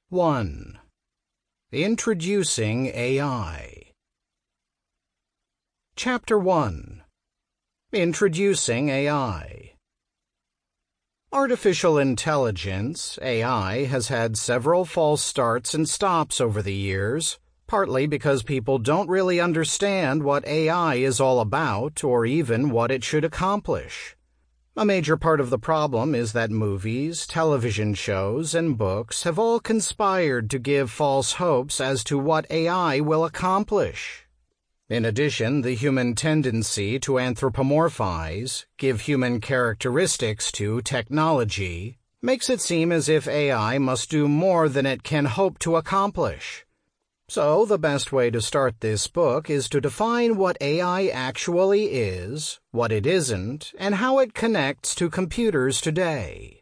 1. Introducing AI. Chapter 1. Introducing AI. Artificial intelligence, AI, has had several false starts and stops over the years, partly because people don't really understand what AI is all about or even what it should accomplish. A major part of the problem is that movies, television shows, and books have all conspired to give false hopes as to what AI will accomplish. In addition, the human tendency to anthropomorphize, give human characteristics to technology, makes it seem as if AI must do more than it can hope to accomplish. So, the best way to start this book is to define what AI actually is, what it isn't, and how it connects to computers today.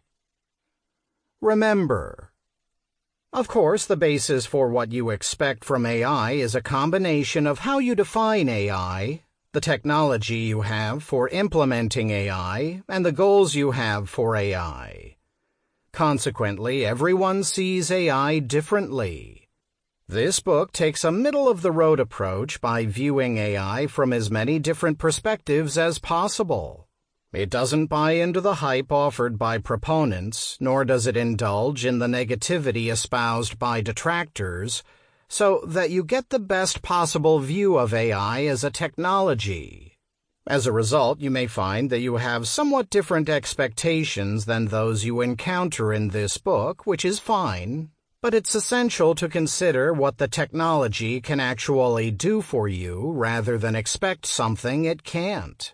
Remember, of course, the basis for what you expect from AI is a combination of how you define AI, the technology you have for implementing AI, and the goals you have for AI. Consequently, everyone sees AI differently. This book takes a middle-of-the-road approach by viewing AI from as many different perspectives as possible. It doesn't buy into the hype offered by proponents, nor does it indulge in the negativity espoused by detractors, so that you get the best possible view of AI as a technology. As a result, you may find that you have somewhat different expectations than those you encounter in this book, which is fine. But it's essential to consider what the technology can actually do for you rather than expect something it can't.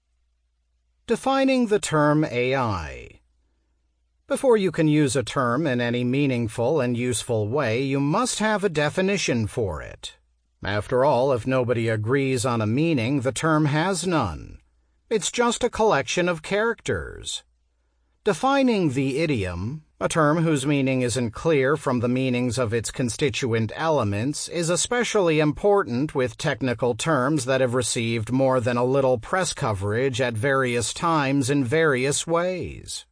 Defining the term AI. Before you can use a term in any meaningful and useful way, you must have a definition for it. After all, if nobody agrees on a meaning, the term has none. It's just a collection of characters. Defining the idiom, a term whose meaning isn't clear from the meanings of its constituent elements, is especially important with technical terms that have received more than a little press coverage at various times in various ways.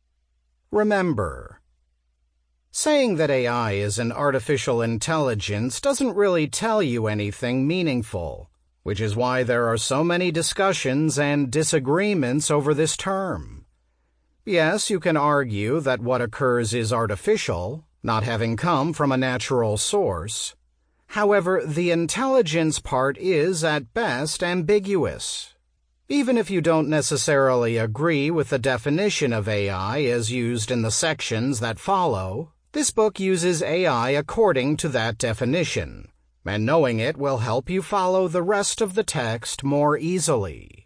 Remember, saying that AI is an artificial intelligence doesn't really tell you anything meaningful, which is why there are so many discussions and disagreements over this term. Yes, you can argue that what occurs is artificial, not having come from a natural source. However, the intelligence part is, at best, ambiguous. Even if you don't necessarily agree with the definition of AI as used in the sections that follow, this book uses AI according to that definition, and knowing it will help you follow the rest of the text more easily.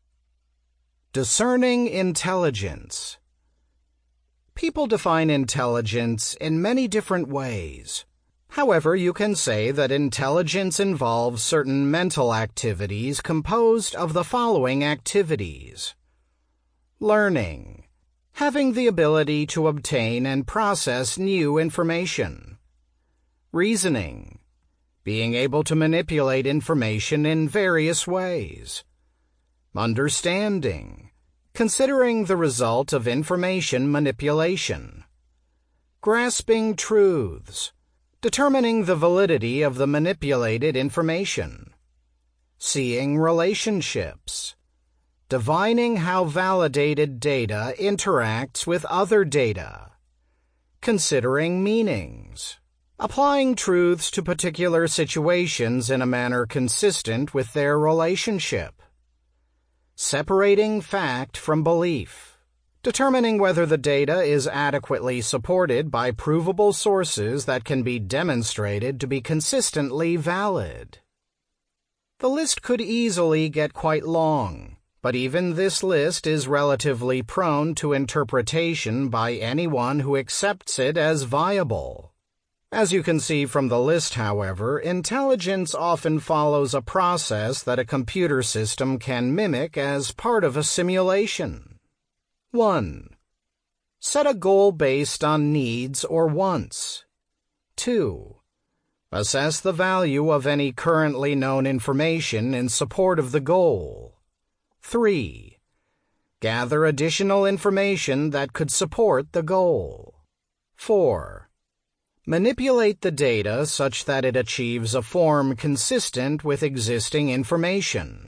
Discerning intelligence. People define intelligence in many different ways. However, you can say that intelligence involves certain mental activities composed of the following activities: learning, having the ability to obtain and process new information; reasoning, being able to manipulate information in various ways; understanding, considering the result of information manipulation; grasping truths, determining the validity of the manipulated information; seeing relationships, divining how validated data interacts with other data; considering meanings, applying truths to particular situations in a manner consistent with their relationship; separating fact from belief, determining whether the data is adequately supported by provable sources that can be demonstrated to be consistently valid. The list could easily get quite long, but even this list is relatively prone to interpretation by anyone who accepts it as viable. As you can see from the list, however, intelligence often follows a process that a computer system can mimic as part of a simulation. 1. Set a goal based on needs or wants. 2. Assess the value of any currently known information in support of the goal. 3. Gather additional information that could support the goal. 4. Manipulate the data such that it achieves a form consistent with existing information.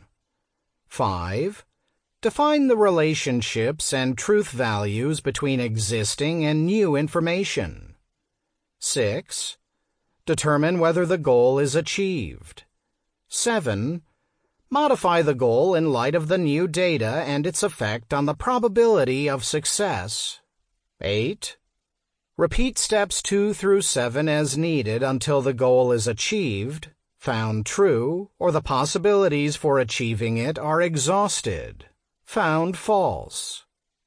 5. Define the relationships and truth values between existing and new information. 6. Determine whether the goal is achieved. 7. Modify the goal in light of the new data and its effect on the probability of success. 8. Repeat steps 2 through 7 as needed until the goal is achieved, found true, or the possibilities for achieving it are exhausted, found false.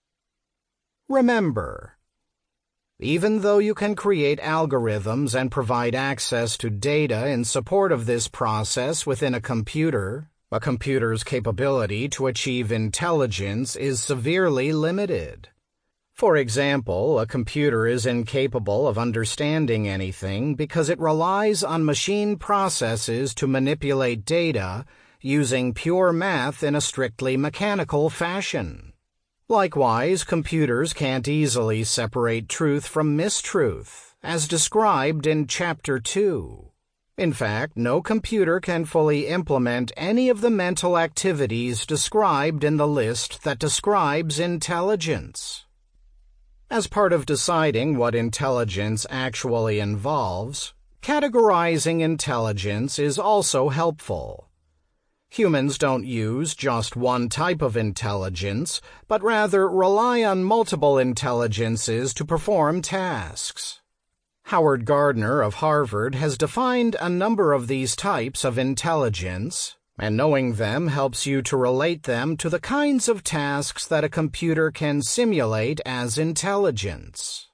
Remember, even though you can create algorithms and provide access to data in support of this process within a computer's capability to achieve intelligence is severely limited. For example, a computer is incapable of understanding anything because it relies on machine processes to manipulate data using pure math in a strictly mechanical fashion. Likewise, computers can't easily separate truth from mistruth, as described in Chapter 2. In fact, no computer can fully implement any of the mental activities described in the list that describes intelligence. As part of deciding what intelligence actually involves, categorizing intelligence is also helpful. Humans don't use just one type of intelligence, but rather rely on multiple intelligences to perform tasks. Howard Gardner of Harvard has defined a number of these types of intelligence, and knowing them helps you to relate them to the kinds of tasks that a computer can simulate as intelligence.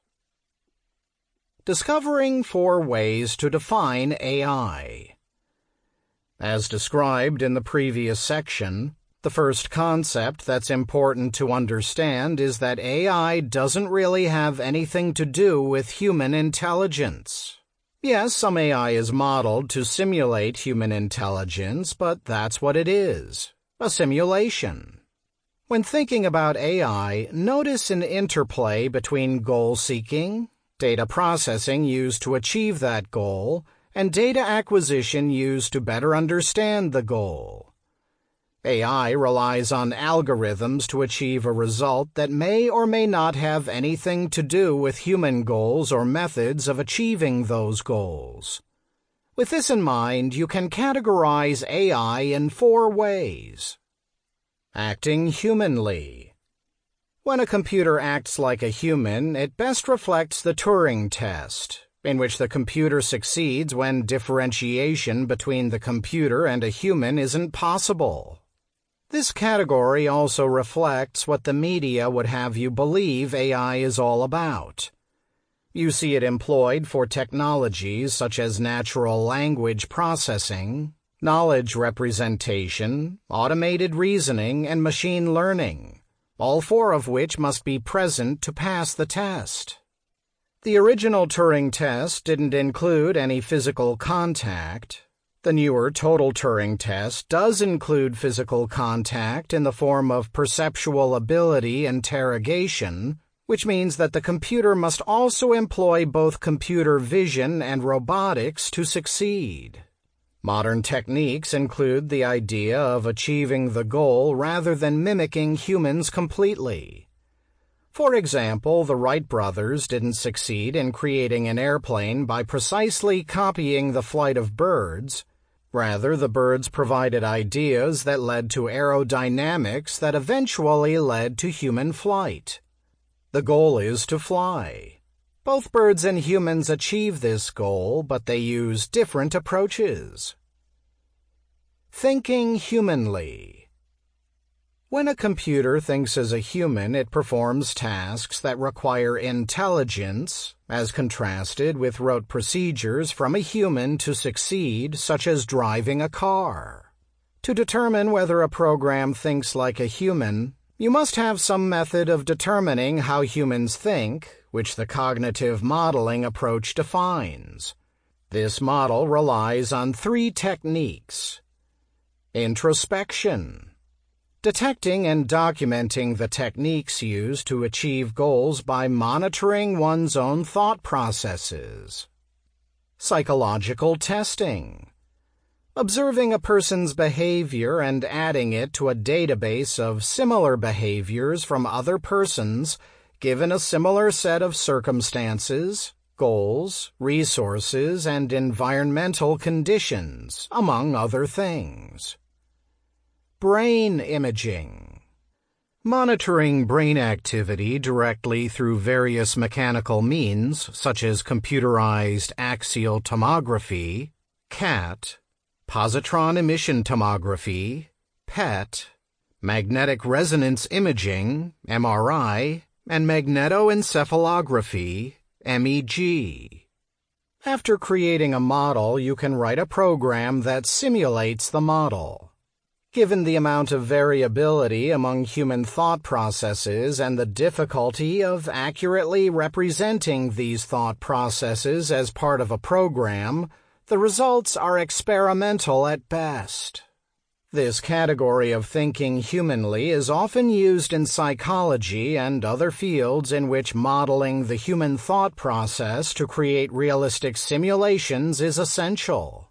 Discovering 4 ways to define AI. As described in the previous section, the first concept that's important to understand is that AI doesn't really have anything to do with human intelligence. Yes, some AI is modeled to simulate human intelligence, but that's what it is, a simulation. When thinking about AI, notice an interplay between goal-seeking, data processing used to achieve that goal, and data acquisition used to better understand the goal. AI relies on algorithms to achieve a result that may or may not have anything to do with human goals or methods of achieving those goals. With this in mind, you can categorize AI in 4 ways. Acting humanly. When a computer acts like a human, it best reflects the Turing test, in which the computer succeeds when differentiation between the computer and a human isn't possible. This category also reflects what the media would have you believe AI is all about. You see it employed for technologies such as natural language processing, knowledge representation, automated reasoning, and machine learning, all 4 of which must be present to pass the test. The original Turing test didn't include any physical contact. The newer total Turing test does include physical contact in the form of perceptual ability interrogation, which means that the computer must also employ both computer vision and robotics to succeed. Modern techniques include the idea of achieving the goal rather than mimicking humans completely. For example, the Wright brothers didn't succeed in creating an airplane by precisely copying the flight of birds. Rather, the birds provided ideas that led to aerodynamics that eventually led to human flight. The goal is to fly. Both birds and humans achieve this goal, but they use different approaches. Thinking humanly. When a computer thinks as a human, it performs tasks that require intelligence, as contrasted with rote procedures from a human to succeed, such as driving a car. To determine whether a program thinks like a human, you must have some method of determining how humans think, which the cognitive modeling approach defines. This model relies on 3 techniques. Introspection. Detecting and documenting the techniques used to achieve goals by monitoring one's own thought processes. Psychological testing. Observing a person's behavior and adding it to a database of similar behaviors from other persons given a similar set of circumstances, goals, resources, and environmental conditions, among other things. Brain imaging. Monitoring brain activity directly through various mechanical means, such as computerized axial tomography, CAT, positron emission tomography, PET, magnetic resonance imaging, MRI, and magnetoencephalography, MEG. After creating a model, you can write a program that simulates the model. Given the amount of variability among human thought processes and the difficulty of accurately representing these thought processes as part of a program, the results are experimental at best. This category of thinking humanly is often used in psychology and other fields in which modeling the human thought process to create realistic simulations is essential.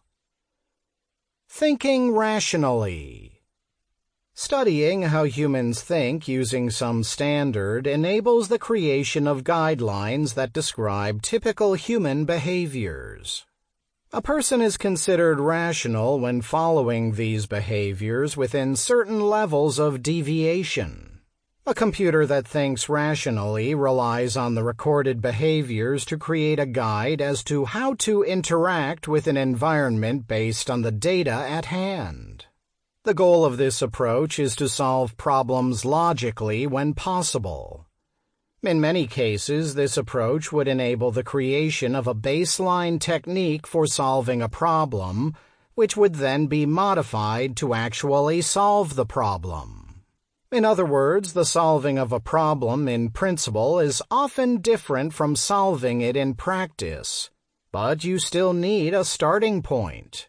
Thinking rationally. Studying how humans think using some standard enables the creation of guidelines that describe typical human behaviors. A person is considered rational when following these behaviors within certain levels of deviation. A computer that thinks rationally relies on the recorded behaviors to create a guide as to how to interact with an environment based on the data at hand. The goal of this approach is to solve problems logically when possible. In many cases, this approach would enable the creation of a baseline technique for solving a problem, which would then be modified to actually solve the problem. In other words, the solving of a problem in principle is often different from solving it in practice, but you still need a starting point.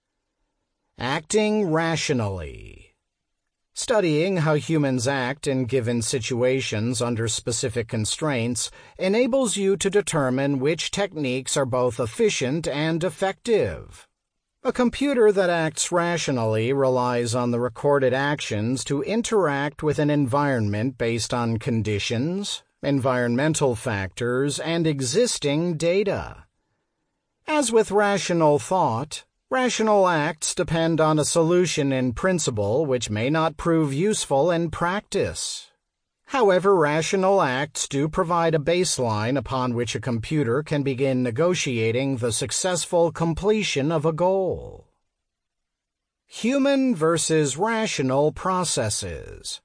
Acting rationally. Studying how humans act in given situations under specific constraints enables you to determine which techniques are both efficient and effective. A computer that acts rationally relies on the recorded actions to interact with an environment based on conditions, environmental factors, and existing data. As with rational thought, rational acts depend on a solution in principle which may not prove useful in practice. However, rational acts do provide a baseline upon which a computer can begin negotiating the successful completion of a goal. Human versus rational processes.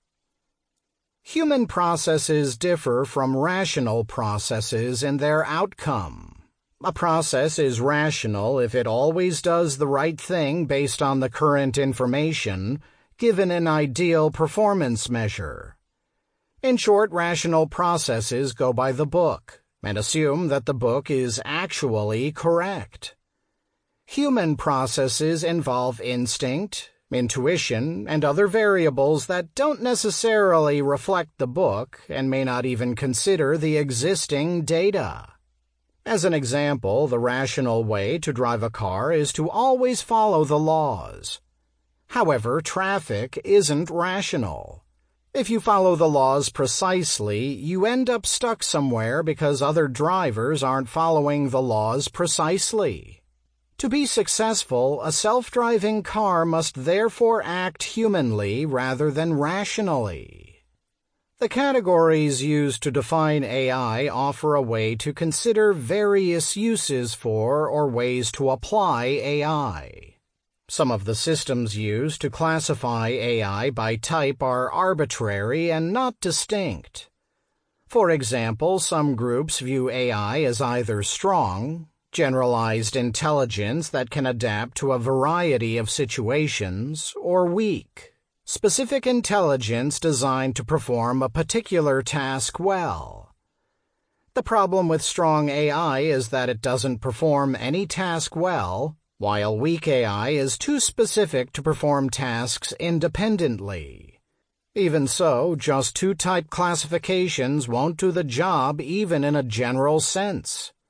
Human processes differ from rational processes in their outcome. A process is rational if it always does the right thing based on the current information, given an ideal performance measure. In short, rational processes go by the book and assume that the book is actually correct. Human processes involve instinct, intuition, and other variables that don't necessarily reflect the book and may not even consider the existing data. As an example, the rational way to drive a car is to always follow the laws. However, traffic isn't rational. If you follow the laws precisely, you end up stuck somewhere because other drivers aren't following the laws precisely. To be successful, a self-driving car must therefore act humanly rather than rationally. The categories used to define AI offer a way to consider various uses for or ways to apply AI. Some of the systems used to classify AI by type are arbitrary and not distinct. For example, some groups view AI as either strong, generalized intelligence that can adapt to a variety of situations, or weak, specific intelligence designed to perform a particular task well. The problem with strong AI is that it doesn't perform any task well, while weak AI is too specific to perform tasks independently. Even so, just two type classifications won't do the job even in a general sense.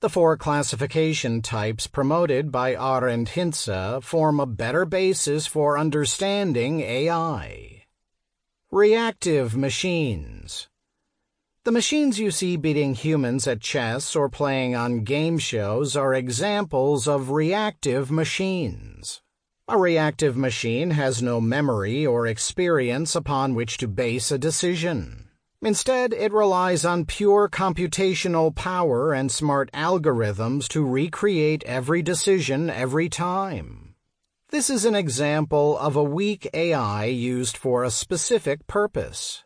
The four classification types promoted by Arendt Hintze form a better basis for understanding AI. Reactive machines. The machines you see beating humans at chess or playing on game shows are examples of reactive machines. A reactive machine has no memory or experience upon which to base a decision. Instead, it relies on pure computational power and smart algorithms to recreate every decision every time. This is an example of a weak AI used for a specific purpose.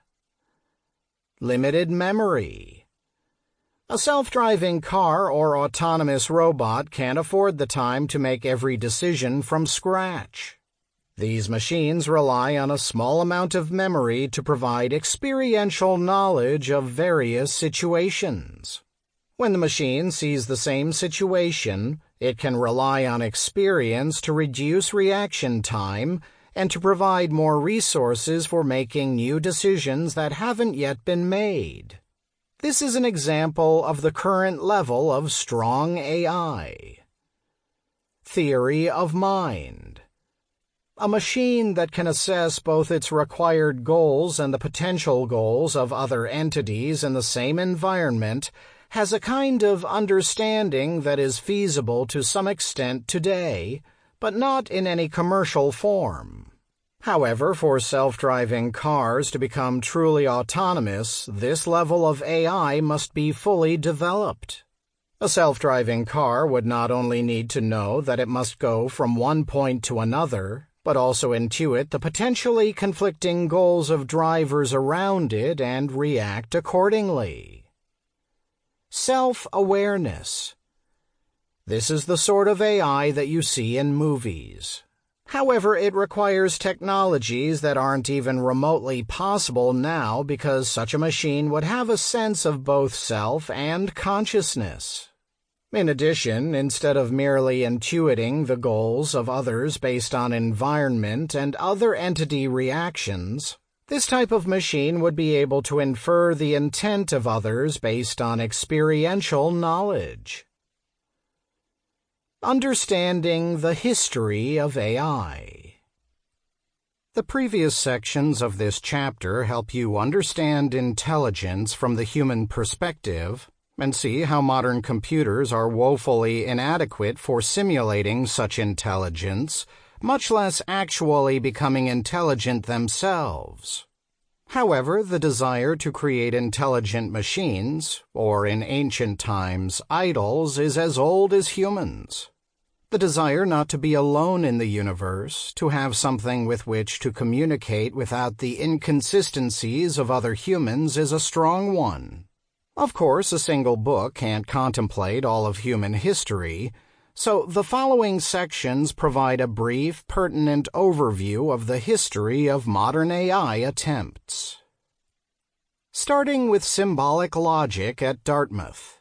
Limited memory. A self-driving car or autonomous robot can't afford the time to make every decision from scratch. These machines rely on a small amount of memory to provide experiential knowledge of various situations. When the machine sees the same situation, it can rely on experience to reduce reaction time and to provide more resources for making new decisions that haven't yet been made. This is an example of the current level of strong AI. Theory of mind. A machine that can assess both its required goals and the potential goals of other entities in the same environment has a kind of understanding that is feasible to some extent today, but not in any commercial form. However, for self-driving cars to become truly autonomous, this level of AI must be fully developed. A self-driving car would not only need to know that it must go from one point to another, but also intuit the potentially conflicting goals of drivers around it and react accordingly. Self-awareness. This is the sort of AI that you see in movies. However, it requires technologies that aren't even remotely possible now because such a machine would have a sense of both self and consciousness. In addition, instead of merely intuiting the goals of others based on environment and other entity reactions, this type of machine would be able to infer the intent of others based on experiential knowledge. Understanding the history of AI. The previous sections of this chapter help you understand intelligence from the human perspective and see how modern computers are woefully inadequate for simulating such intelligence, much less actually becoming intelligent themselves. However, the desire to create intelligent machines, or in ancient times, idols, is as old as humans. The desire not to be alone in the universe, to have something with which to communicate without the inconsistencies of other humans, is a strong one. Of course, a single book can't contemplate all of human history, so the following sections provide a brief, pertinent overview of the history of modern AI attempts. Starting with symbolic logic at Dartmouth.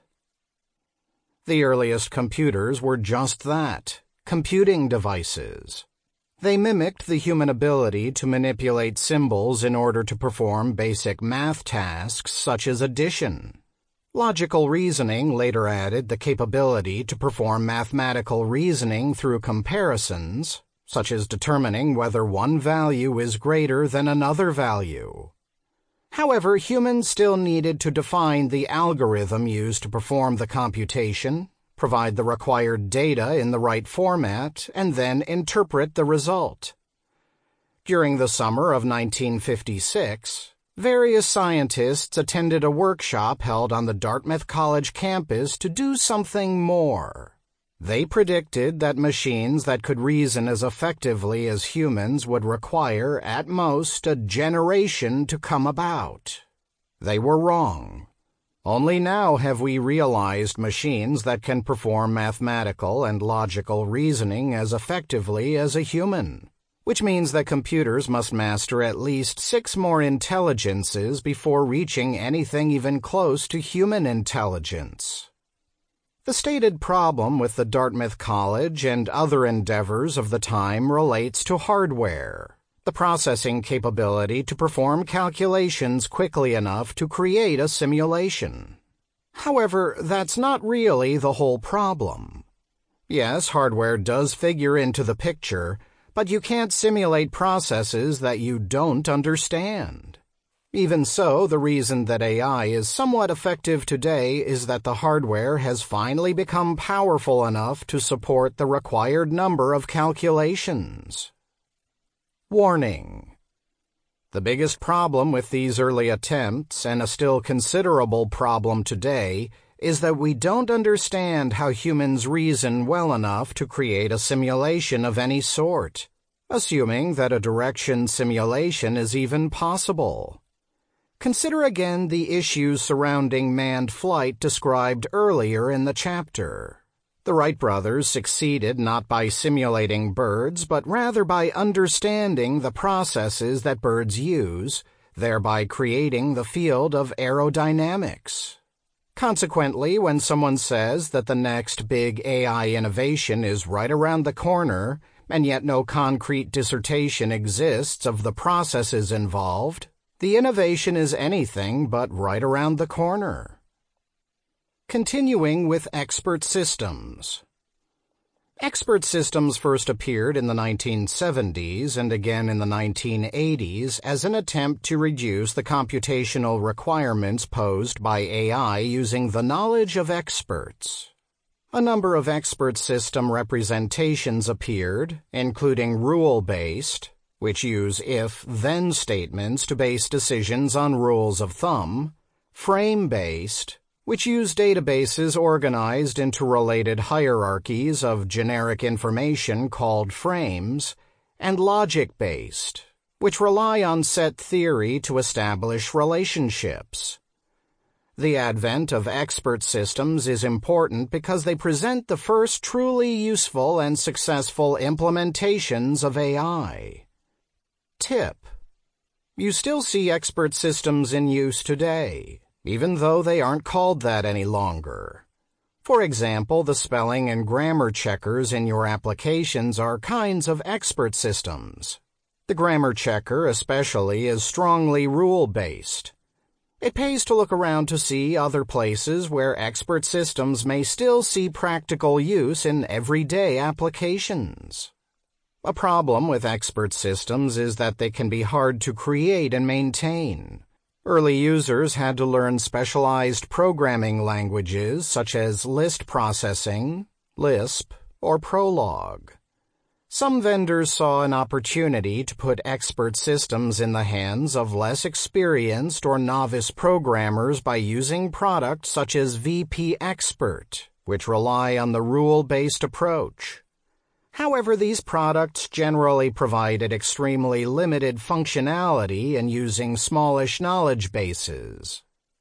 The earliest computers were just that, computing devices. They mimicked the human ability to manipulate symbols in order to perform basic math tasks such as addition. Logical reasoning later added the capability to perform mathematical reasoning through comparisons, such as determining whether one value is greater than another value. However, humans still needed to define the algorithm used to perform the computation, provide the required data in the right format, and then interpret the result. During the summer of 1956, various scientists attended a workshop held on the Dartmouth College campus to do something more. They predicted that machines that could reason as effectively as humans would require, at most, a generation to come about. They were wrong. Only now have we realized machines that can perform mathematical and logical reasoning as effectively as a human, which means that computers must master at least 6 more intelligences before reaching anything even close to human intelligence. The stated problem with the Dartmouth College and other endeavors of the time relates to hardware, the processing capability to perform calculations quickly enough to create a simulation. However, that's not really the whole problem. Yes, hardware does figure into the picture, but you can't simulate processes that you don't understand. Even so, the reason that AI is somewhat effective today is that the hardware has finally become powerful enough to support the required number of calculations. Warning: the biggest problem with these early attempts, and a still considerable problem today, is that we don't understand how humans reason well enough to create a simulation of any sort, assuming that a direction simulation is even possible. Consider again the issues surrounding manned flight described earlier in the chapter. The Wright brothers succeeded not by simulating birds, but rather by understanding the processes that birds use, thereby creating the field of aerodynamics. Consequently, when someone says that the next big AI innovation is right around the corner, and yet no concrete dissertation exists of the processes involved, the innovation is anything but right around the corner. Continuing with expert systems. Expert systems first appeared in the 1970s and again in the 1980s as an attempt to reduce the computational requirements posed by AI using the knowledge of experts. A number of expert system representations appeared, including rule-based, which use if-then statements to base decisions on rules of thumb, frame-based, which use databases organized into related hierarchies of generic information called frames, and logic-based, which rely on set theory to establish relationships. The advent of expert systems is important because they present the first truly useful and successful implementations of AI. Tip: you still see expert systems in use today, even though they aren't called that any longer. For example, the spelling and grammar checkers in your applications are kinds of expert systems. The grammar checker especially is strongly rule-based. It pays to look around to see other places where expert systems may still see practical use in everyday applications. A problem with expert systems is that they can be hard to create and maintain. Early users had to learn specialized programming languages such as list processing, Lisp, or Prolog. Some vendors saw an opportunity to put expert systems in the hands of less experienced or novice programmers by using products such as VP Expert, which rely on the rule-based approach. However, these products generally provided extremely limited functionality in using smallish knowledge bases.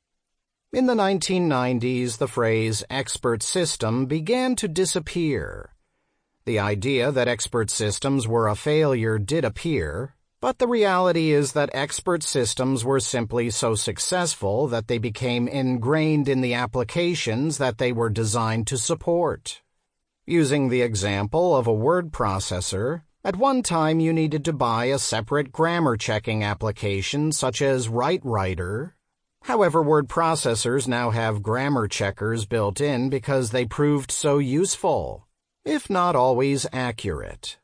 In the 1990s, the phrase expert system began to disappear. The idea that expert systems were a failure did appear, but the reality is that expert systems were simply so successful that they became ingrained in the applications that they were designed to support. Using the example of a word processor, at one time you needed to buy a separate grammar checking application such as WriteWriter. However, word processors now have grammar checkers built in because they proved so useful, if not always accurate.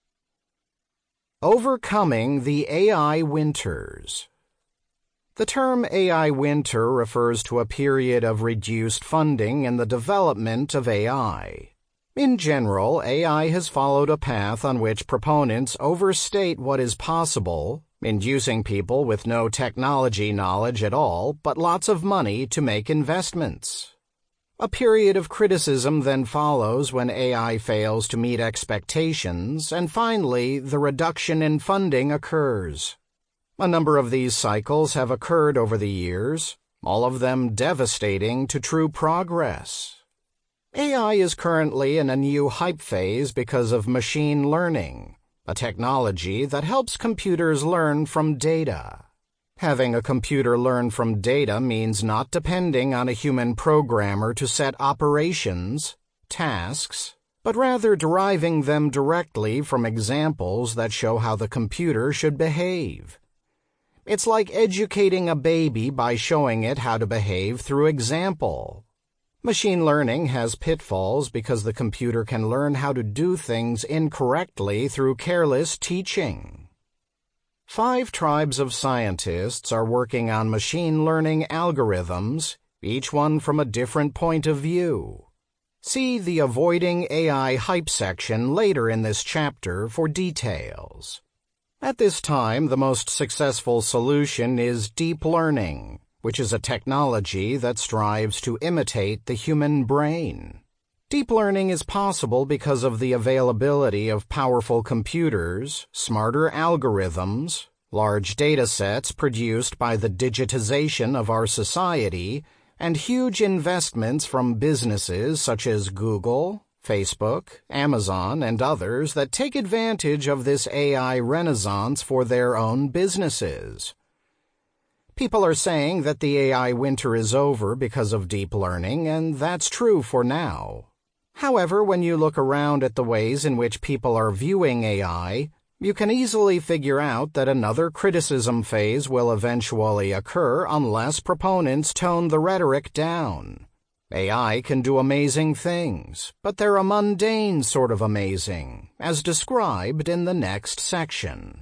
Overcoming the AI winters. The term AI winter refers to a period of reduced funding in the development of AI. In general, AI has followed a path on which proponents overstate what is possible, inducing people with no technology knowledge at all but lots of money to make investments. A period of criticism then follows when AI fails to meet expectations, and finally, the reduction in funding occurs. A number of these cycles have occurred over the years, all of them devastating to true progress. AI is currently in a new hype phase because of machine learning, a technology that helps computers learn from data. Having a computer learn from data means not depending on a human programmer to set operations, tasks, but rather deriving them directly from examples that show how the computer should behave. It's like educating a baby by showing it how to behave through example. Machine learning has pitfalls because the computer can learn how to do things incorrectly through careless teaching. 5 tribes of scientists are working on machine learning algorithms, each one from a different point of view. See the Avoiding AI Hype section later in this chapter for details. At this time, the most successful solution is deep learning, which is a technology that strives to imitate the human brain. Deep learning is possible because of the availability of powerful computers, smarter algorithms, large data sets produced by the digitization of our society, and huge investments from businesses such as Google, Facebook, Amazon, and others that take advantage of this AI renaissance for their own businesses. People are saying that the AI winter is over because of deep learning, and that's true for now. However, when you look around at the ways in which people are viewing AI, you can easily figure out that another criticism phase will eventually occur unless proponents tone the rhetoric down. AI can do amazing things, but they're a mundane sort of amazing, as described in the next section.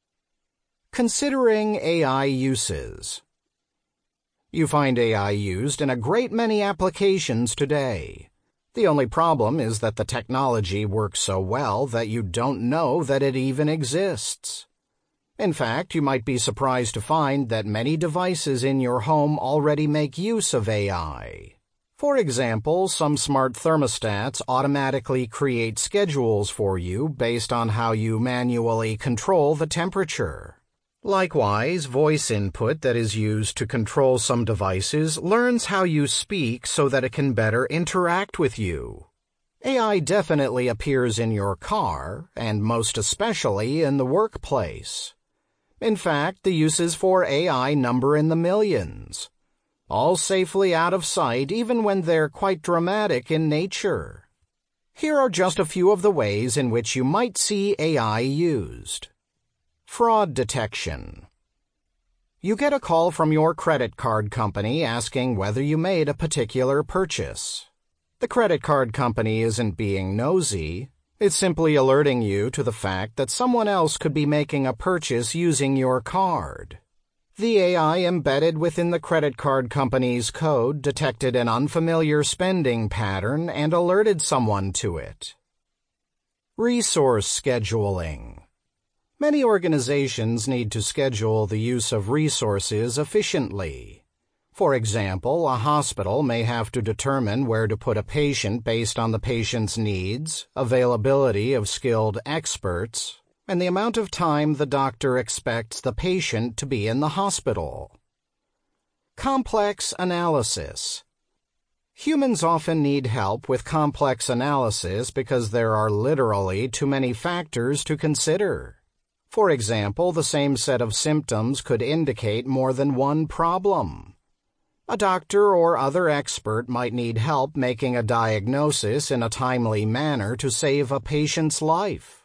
Considering AI uses. You find AI used in a great many applications today. The only problem is that the technology works so well that you don't know that it even exists. In fact, you might be surprised to find that many devices in your home already make use of AI. For example, some smart thermostats automatically create schedules for you based on how you manually control the temperature. Likewise, voice input that is used to control some devices learns how you speak so that it can better interact with you. AI definitely appears in your car, and most especially in the workplace. In fact, the uses for AI number in the millions, all safely out of sight even when they're quite dramatic in nature. Here are just a few of the ways in which you might see AI used. Fraud detection. You get a call from your credit card company asking whether you made a particular purchase. The credit card company isn't being nosy. It's simply alerting you to the fact that someone else could be making a purchase using your card. The AI embedded within the credit card company's code detected an unfamiliar spending pattern and alerted someone to it. Resource scheduling. Many organizations need to schedule the use of resources efficiently. For example, a hospital may have to determine where to put a patient based on the patient's needs, availability of skilled experts, and the amount of time the doctor expects the patient to be in the hospital. Complex analysis. Humans often need help with complex analysis because there are literally too many factors to consider. For example, the same set of symptoms could indicate more than one problem. A doctor or other expert might need help making a diagnosis in a timely manner to save a patient's life.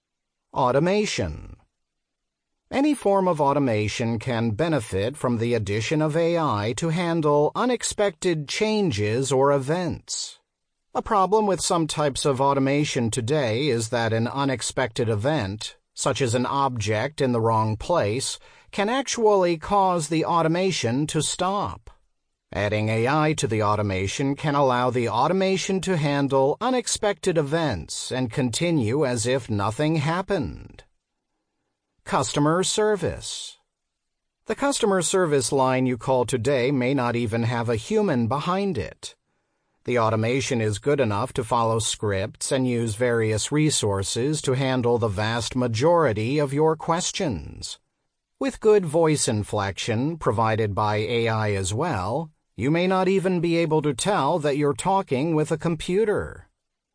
Automation. Any form of automation can benefit from the addition of AI to handle unexpected changes or events. A problem with some types of automation today is that an unexpected event, such as an object in the wrong place, can actually cause the automation to stop. Adding AI to the automation can allow the automation to handle unexpected events and continue as if nothing happened. Customer service. The customer service line you call today may not even have a human behind it. The automation is good enough to follow scripts and use various resources to handle the vast majority of your questions. With good voice inflection provided by AI as well, you may not even be able to tell that you're talking with a computer.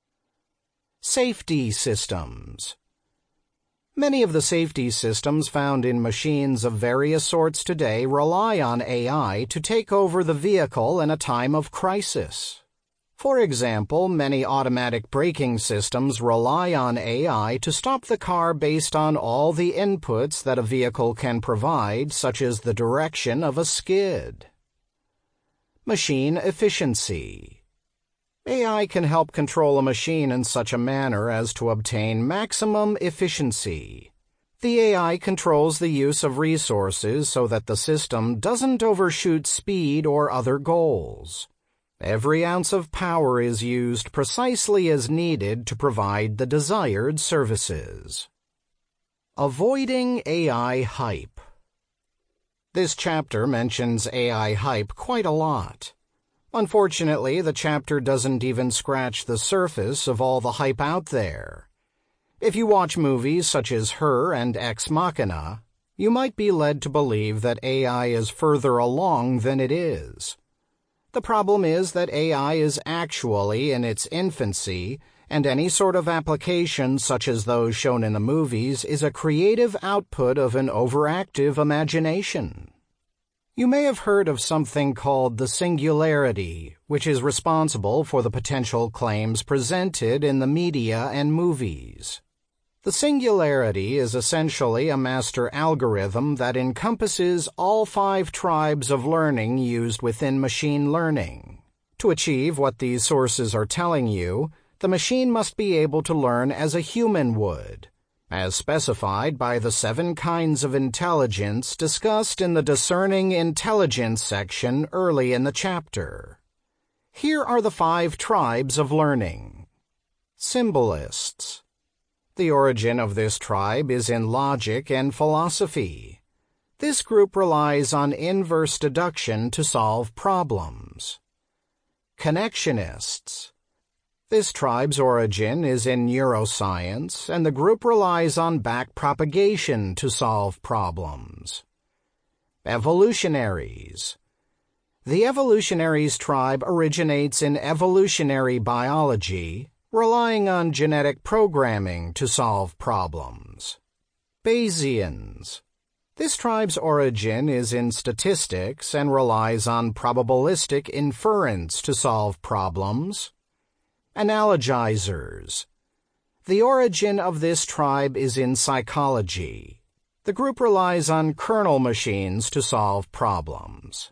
Safety systems. Many of the safety systems found in machines of various sorts today rely on AI to take over the vehicle in a time of crisis. For example, many automatic braking systems rely on AI to stop the car based on all the inputs that a vehicle can provide, such as the direction of a skid. Machine efficiency. AI can help control a machine in such a manner as to obtain maximum efficiency. The AI controls the use of resources so that the system doesn't overshoot speed or other goals. Every ounce of power is used precisely as needed to provide the desired services. Avoiding AI hype. This chapter mentions AI hype quite a lot. Unfortunately, the chapter doesn't even scratch the surface of all the hype out there. If you watch movies such as Her and Ex Machina, you might be led to believe that AI is further along than it is. The problem is that AI is actually in its infancy, and any sort of application such as those shown in the movies is a creative output of an overactive imagination. You may have heard of something called the singularity, which is responsible for the potential claims presented in the media and movies. The singularity is essentially a master algorithm that encompasses all 5 tribes of learning used within machine learning. To achieve what these sources are telling you, the machine must be able to learn as a human would, as specified by the 7 kinds of intelligence discussed in the Discerning Intelligence section early in the chapter. Here are the 5 tribes of learning. Symbolists. The origin of this tribe is in logic and philosophy. This group relies on inverse deduction to solve problems. Connectionists. This tribe's origin is in neuroscience, and the group relies on backpropagation to solve problems. Evolutionaries. The evolutionaries tribe originates in evolutionary biology, relying on genetic programming to solve problems. Bayesians. This tribe's origin is in statistics and relies on probabilistic inference to solve problems. Analogizers. The origin of this tribe is in psychology. The group relies on kernel machines to solve problems.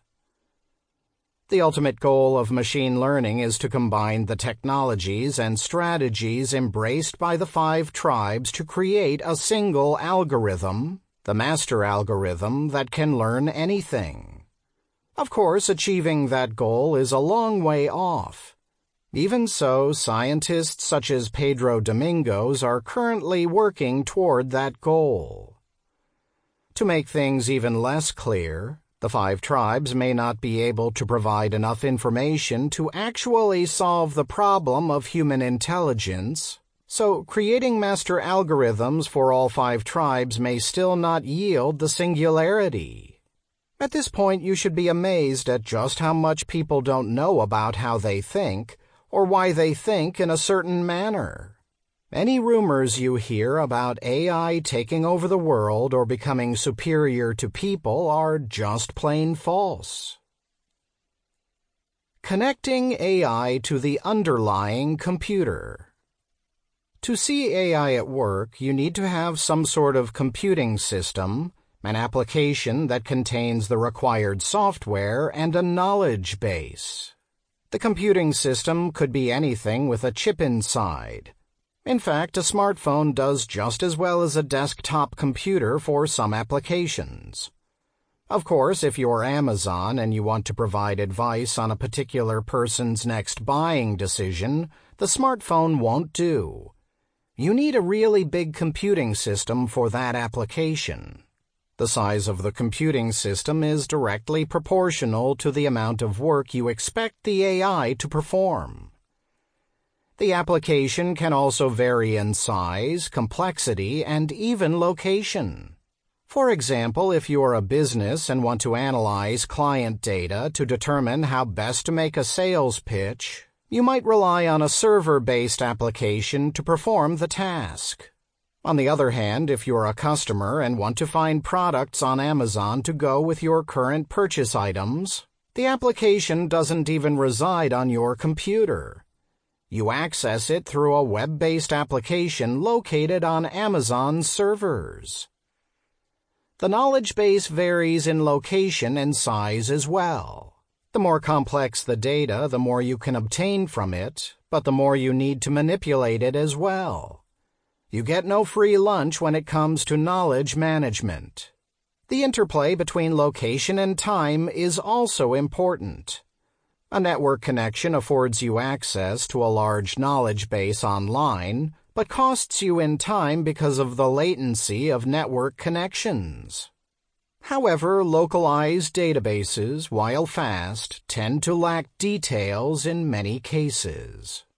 The ultimate goal of machine learning is to combine the technologies and strategies embraced by the 5 tribes to create a single algorithm, the master algorithm, that can learn anything. Of course, achieving that goal is a long way off. Even so, scientists such as Pedro Domingos are currently working toward that goal. To make things even less clear, the 5 tribes may not be able to provide enough information to actually solve the problem of human intelligence, so creating master algorithms for all 5 tribes may still not yield the singularity. At this point, you should be amazed at just how much people don't know about how they think, or why they think in a certain manner. Any rumors you hear about AI taking over the world or becoming superior to people are just plain false. Connecting AI to the underlying computer. To see AI at work, you need to have some sort of computing system, an application that contains the required software, and a knowledge base. The computing system could be anything with a chip inside. In fact, a smartphone does just as well as a desktop computer for some applications. Of course, if you're Amazon and you want to provide advice on a particular person's next buying decision, the smartphone won't do. You need a really big computing system for that application. The size of the computing system is directly proportional to the amount of work you expect the AI to perform. The application can also vary in size, complexity, and even location. For example, if you are a business and want to analyze client data to determine how best to make a sales pitch, you might rely on a server-based application to perform the task. On the other hand, if you're a customer and want to find products on Amazon to go with your current purchase items, the application doesn't even reside on your computer. You access it through a web-based application located on Amazon's servers. The knowledge base varies in location and size as well. The more complex the data, the more you can obtain from it, but the more you need to manipulate it as well. You get no free lunch when it comes to knowledge management. The interplay between location and time is also important. A network connection affords you access to a large knowledge base online, but costs you in time because of the latency of network connections. However, localized databases, while fast, tend to lack details in many cases.